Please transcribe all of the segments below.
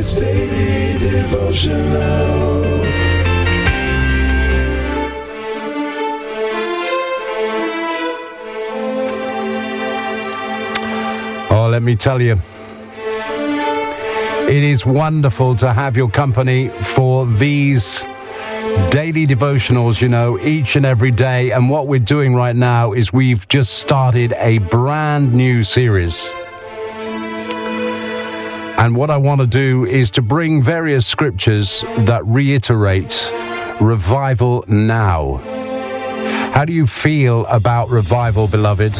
It's Daily Devotional. Oh, let me tell you, it is wonderful to have your company for these daily devotionals, each and every day. And what we're doing right now is we've just started a brand new series. And what I want to do is to bring various scriptures that reiterate revival now. How do you feel about revival, beloved?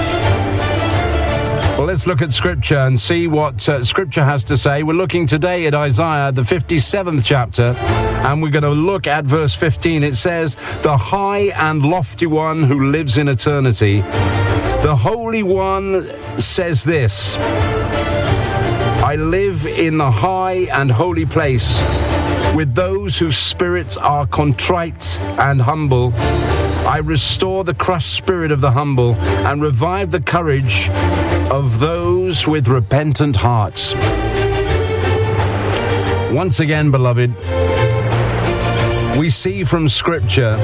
Well, let's look at Scripture and see what Scripture has to say. We're looking today at Isaiah, the 57th chapter, and we're going to look at verse 15. It says, "The high and lofty one who lives in eternity, the Holy One says this, I live in the high and holy place with those whose spirits are contrite and humble. I restore the crushed spirit of the humble and revive the courage of those with repentant hearts." Once again, beloved, we see from Scripture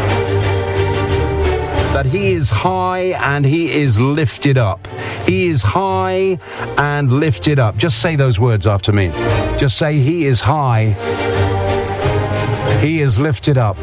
that He is high and He is lifted up. He is high and lifted up. Just say those words after me. Just say, He is high. He is lifted up.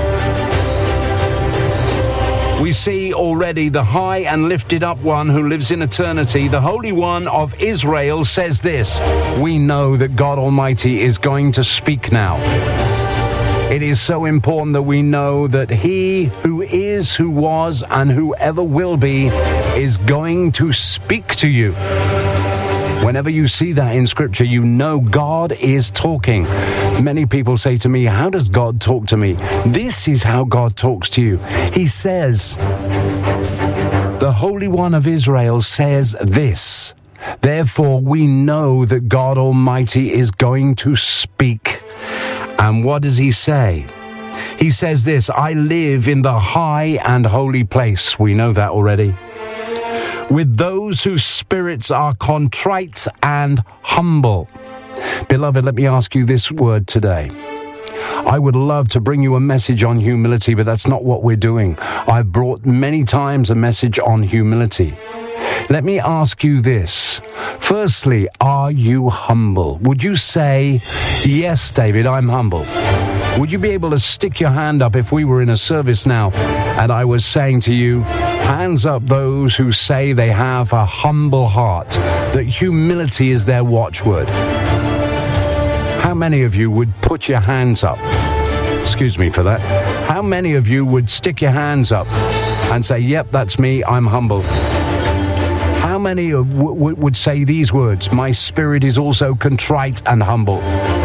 We see already the high and lifted up one who lives in eternity. The Holy One of Israel says this. We know that God Almighty is going to speak now. It is so important that we know that He who is, who was, and who ever will be is going to speak to you. Whenever you see that in Scripture, you know God is talking. Many people say to me, how does God talk to me? This is how God talks to you. He says, the Holy One of Israel says this. Therefore, we know that God Almighty is going to speak. And what does He say? He says this, I live in the high and holy place. We know that already. With those whose spirits are contrite and humble. Beloved, let me ask you this word today. I would love to bring you a message on humility, but that's not what we're doing. I've brought many times a message on humility. Let me ask you this. Firstly, are you humble? Would you say, yes, David, I'm humble? Would you be able to stick your hand up if we were in a service now and I was saying to you, hands up those who say they have a humble heart, that humility is their watchword? How many of you would put your hands up? Excuse me for that. How many of you would stick your hands up and say, yep, that's me, I'm humble? How many would say these words, my spirit is also contrite and humble?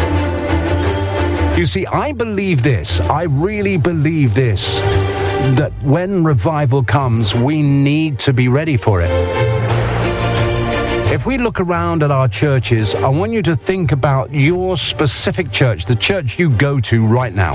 You see, I believe this. I really believe this, that when revival comes, we need to be ready for it. If we look around at our churches, I want you to think about your specific church, the church you go to right now.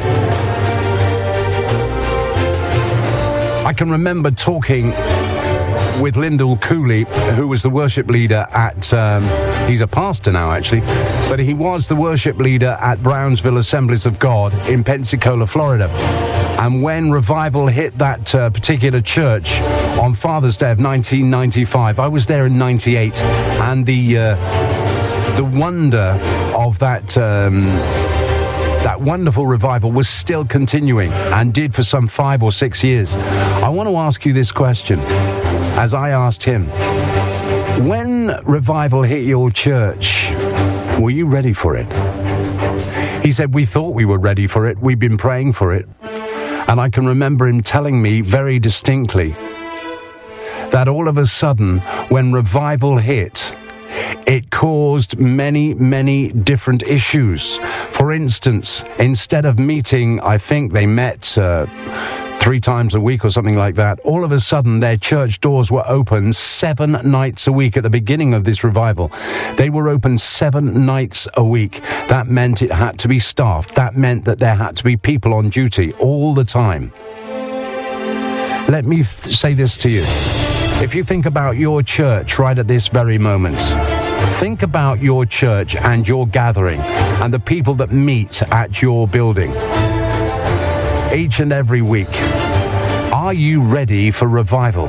I can remember talking with Lyndall Cooley, who was the worship leader at, he's a pastor now actually, but he was the worship leader at Brownsville Assemblies of God in Pensacola, Florida. And when revival hit that particular church on Father's Day of 1995, I was there in 98, and the wonder of that wonderful revival was still continuing and did for some 5 or 6 years. I want to ask you this question, as I asked him, when revival hit your church, were you ready for it? He said, we thought we were ready for it. We've been praying for it. And I can remember him telling me very distinctly that all of a sudden, when revival hit, it caused many, many different issues. For instance, instead of meeting, I think they met 3 times a week or something like that, all of a sudden their church doors were open 7 nights a week at the beginning of this revival. They were open 7 nights a week. That meant it had to be staffed. That meant that there had to be people on duty all the time. Let me say this to you. If you think about your church right at this very moment, Think about your church and your gathering and the people that meet at your building each and every week. Are you ready for revival?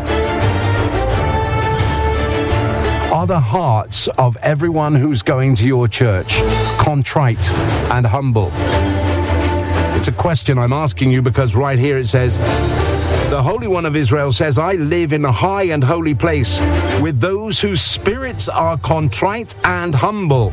Are the hearts of everyone who's going to your church contrite and humble? It's a question I'm asking you because right here it says, the Holy One of Israel says, I live in a high and holy place with those whose spirits are contrite and humble.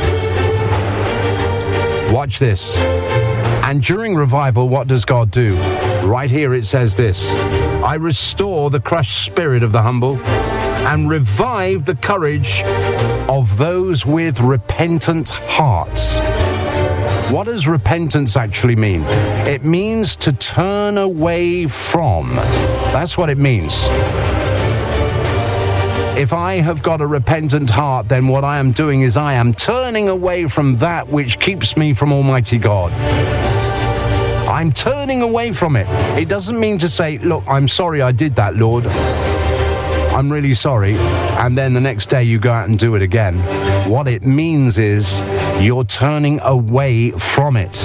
Watch this. And during revival, what does God do? Right here it says this, I restore the crushed spirit of the humble and revive the courage of those with repentant hearts. What does repentance actually mean? It means to turn away from. That's what it means. If I have got a repentant heart, then what I am doing is I am turning away from that which keeps me from Almighty God. I'm turning away from it. It doesn't mean to say, look, I'm sorry I did that, Lord. I'm really sorry. And then the next day you go out and do it again. What it means is you're turning away from it.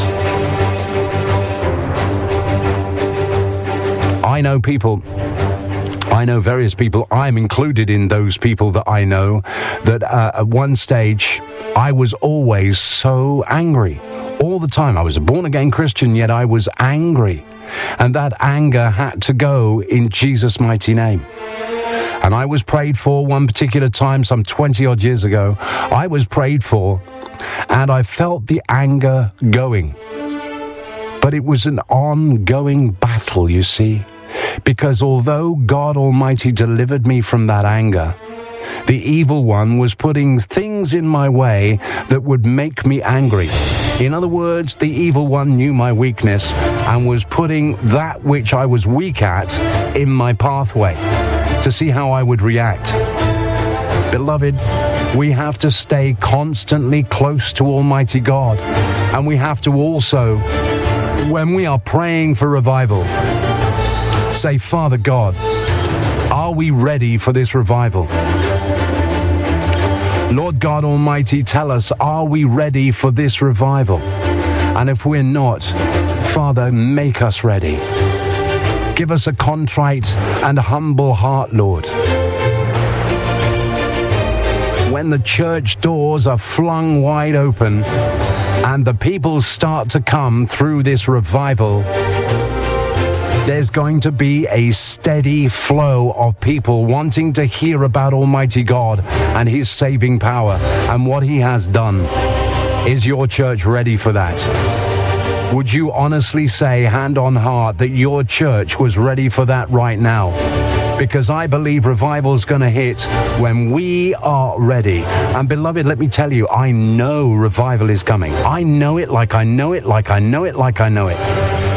I know people. I know various people. I'm included in those people that I know that at one stage I was always so angry. All the time. I was a born-again Christian, yet I was angry. And that anger had to go in Jesus' mighty name. And I was prayed for one particular time, some 20-odd years ago. I was prayed for, and I felt the anger going. But it was an ongoing battle, you see. Because although God Almighty delivered me from that anger, the evil one was putting things in my way that would make me angry. In other words, the evil one knew my weakness and was putting that which I was weak at in my pathway to see how I would react. Beloved, we have to stay constantly close to Almighty God. And we have to also, when we are praying for revival, say, Father God, are we ready for this revival? Lord God Almighty, tell us, are we ready for this revival? And if we're not, Father, make us ready. Give us a contrite and humble heart, Lord. When the church doors are flung wide open and the people start to come through this revival, there's going to be a steady flow of people wanting to hear about Almighty God and His saving power and what He has done. Is your church ready for that? Would you honestly say, hand on heart, that your church was ready for that right now? Because I believe revival's going to hit when we are ready. And beloved, let me tell you, I know revival is coming. I know it like I know it, like I know it, like I know it.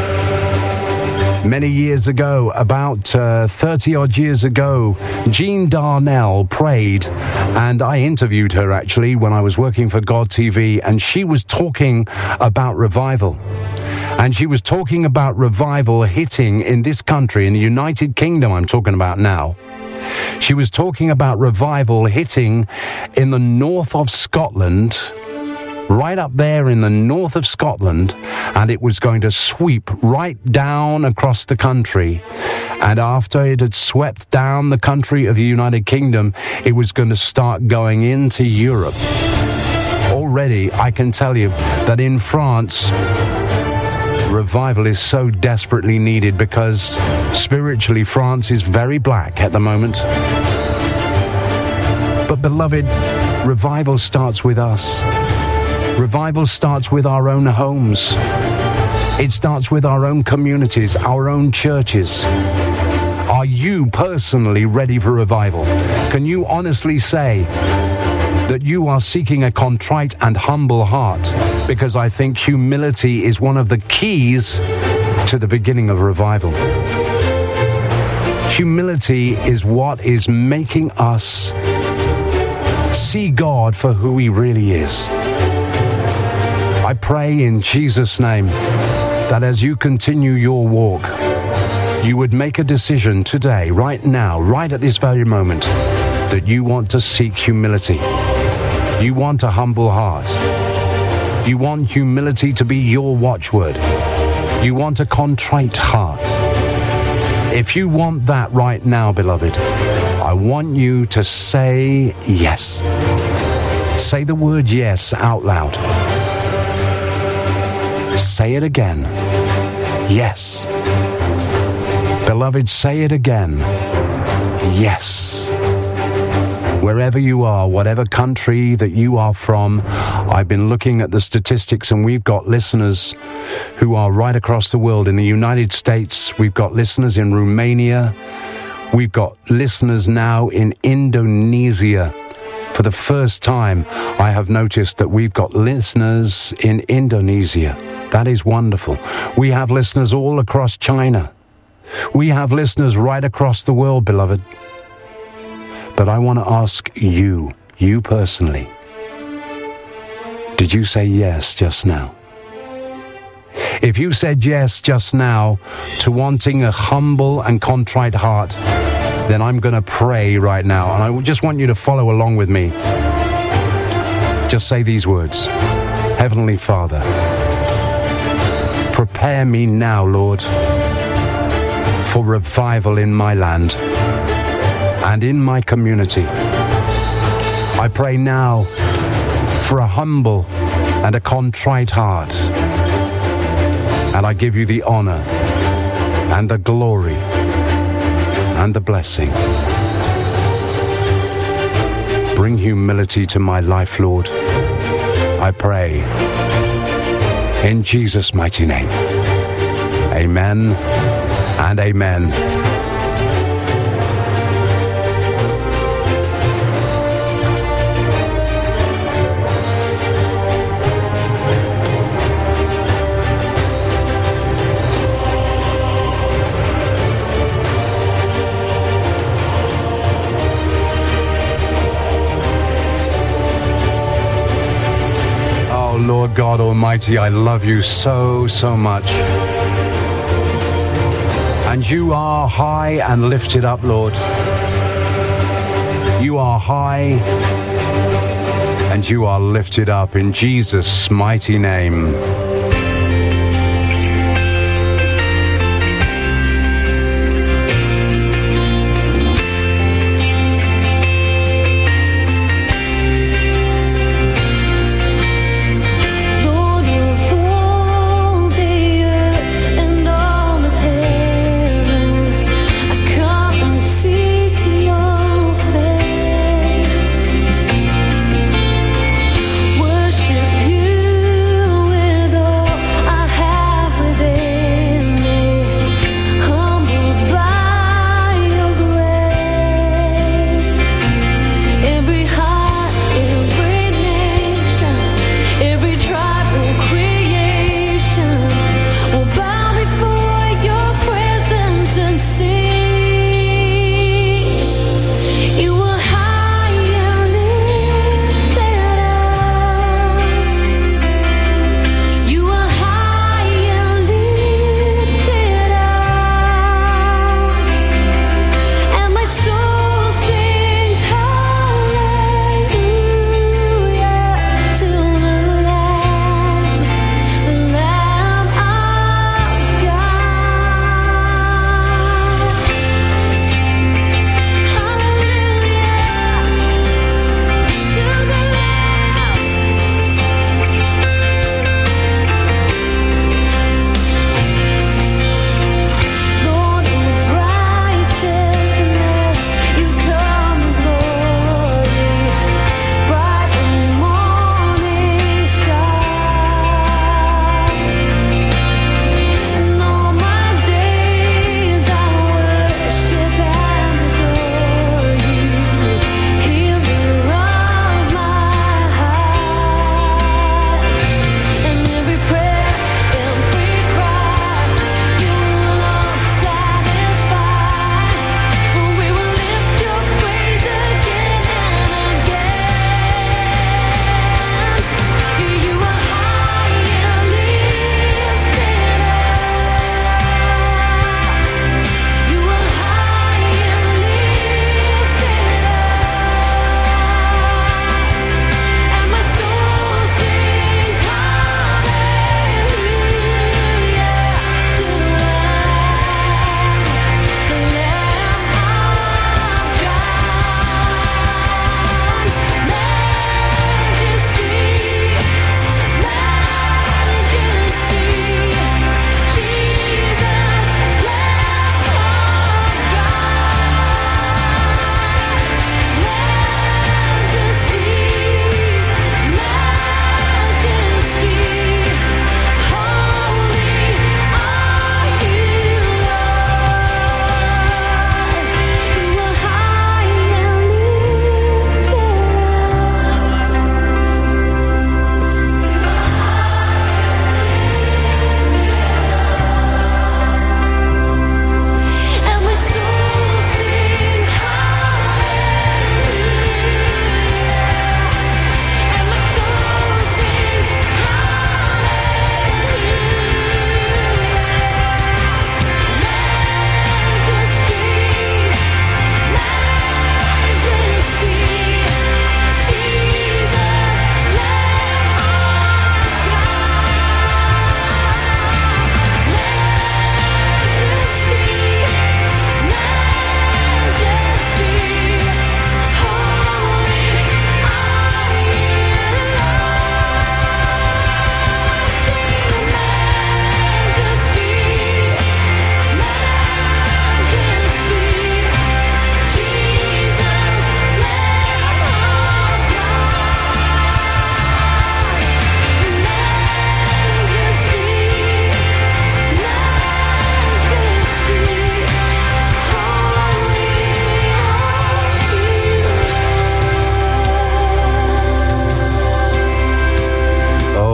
Many years ago, about 30-odd years ago, Jean Darnell prayed, and I interviewed her actually when I was working for God TV, and she was talking about revival. And she was talking about revival hitting in this country, in the United Kingdom I'm talking about now. She was talking about revival hitting in the north of Scotland, right up there in the north of Scotland, and it was going to sweep right down across the country. And after it had swept down the country of the United Kingdom, it was going to start going into Europe. Already, I can tell you that in France, revival is so desperately needed because spiritually France is very black at the moment. But beloved, revival starts with us. Revival starts with our own homes. It starts with our own communities, our own churches. Are you personally ready for revival? Can you honestly say that you are seeking a contrite and humble heart? Because I think humility is one of the keys to the beginning of revival. Humility is what is making us see God for who He really is. I pray in Jesus' name that as you continue your walk, you would make a decision today, right now, right at this very moment, that you want to seek humility. You want a humble heart. You want humility to be your watchword. You want a contrite heart. If you want that right now, beloved, I want you to say yes. Say the word yes out loud. Say it again. Yes. Beloved, say it again. Yes. Wherever you are, whatever country that you are from, I've been looking at the statistics and we've got listeners who are right across the world. In the United States, we've got listeners in Romania. We've got listeners now in Indonesia. For the first time, I have noticed that we've got listeners in Indonesia. That is wonderful. We have listeners all across China. We have listeners right across the world, beloved. But I want to ask you personally, did you say yes just now? If you said yes just now to wanting a humble and contrite heart, then I'm going to pray right now. And I just want you to follow along with me. Just say these words. Heavenly Father, prepare me now, Lord, for revival in my land and in my community. I pray now for a humble and a contrite heart. And I give you the honor and the glory and the blessing. Bring humility to my life, Lord. I pray in Jesus' mighty name. Amen and amen. Lord God Almighty, I love you so much. And you are high and lifted up, Lord. You are high and you are lifted up in Jesus' mighty name. Worship you with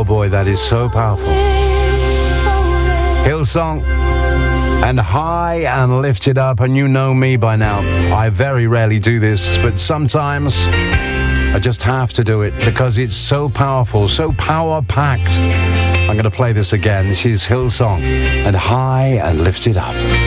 Oh boy, that is so powerful. Hillsong and High and Lifted Up. And you know me by now. I very rarely do this, but sometimes I just have to do it because it's so powerful, so power-packed. I'm going to play this again. This is Hillsong and High and Lifted Up.